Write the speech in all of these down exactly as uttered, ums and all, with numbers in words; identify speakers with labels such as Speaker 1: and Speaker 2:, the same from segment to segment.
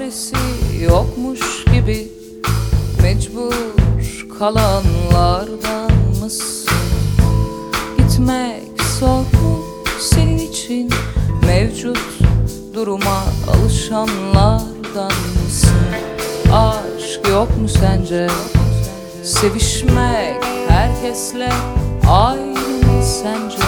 Speaker 1: çaresi yokmuş gibi mecbur kalanlardan mısın? Gitmek zor mu senin için? Mevcut duruma alışanlardan mısın? Aşk yok mu sence? Sevişmek herkesle aynı mı sence?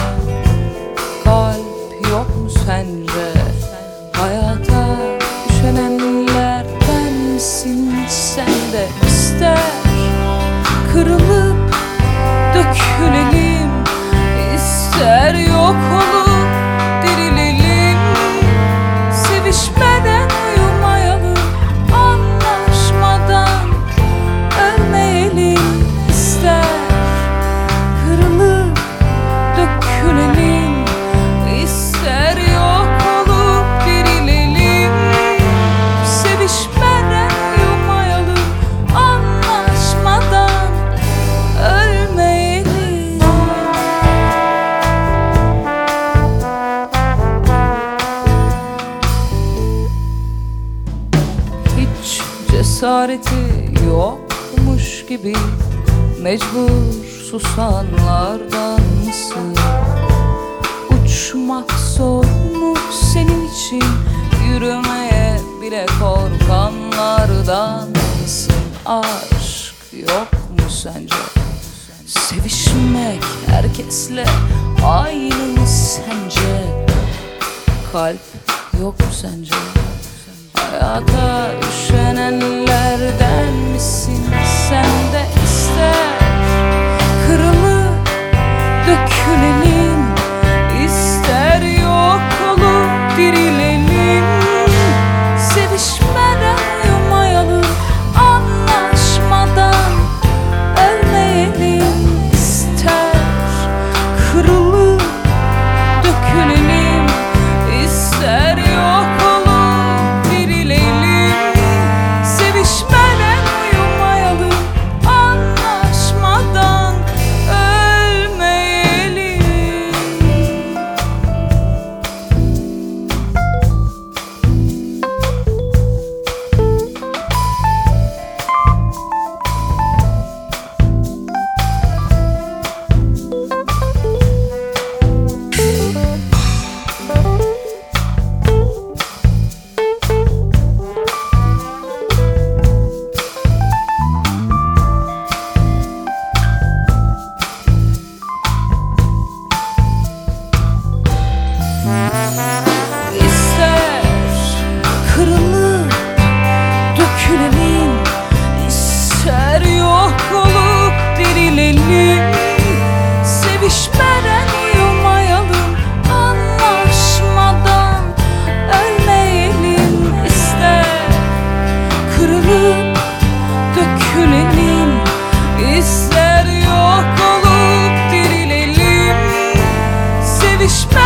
Speaker 1: Kalp yok mu sence? Hayata üşenenlerden misin? Sen de ister kırılıp dökülelim, ister yok olup dirilelim. Sevişmeden uyumayalım, anlaşmadan ölmeyelim. İster kırılıp dökülelim, ister yok olup dirilelim. Sevişmeden uyumayalım, anlaşmadan ölmeyelim. Hiç cesareti yokmuş gibi mecbur susanlardan mısın? Uçmak zor mu senin için? Yürümeye bile korkanlardan mısın? Aşk yok mu sence? Sevişmek herkesle aynı mı sence? Kalp yok mu sence? Hayata üşenenlerden misin? Sen de ister kırılıp dökülelim, ister yok olup dirilelim. Sevişmeden uyumayalım, anlaşmadan ölmeyelim. İster kırılıp dökülelim, ister yok olup dirilelim. Sevişmeden uyumayalım, anlaşmadan ölmeyelim. İster kırılıp dökülelim, ister yok olup dirilelim. Sevişmeden uyumayalım, anlaşmadan ölmeyelim. İster kırılıp dökülelim, ister yok olup dirilelim. Sevişmeden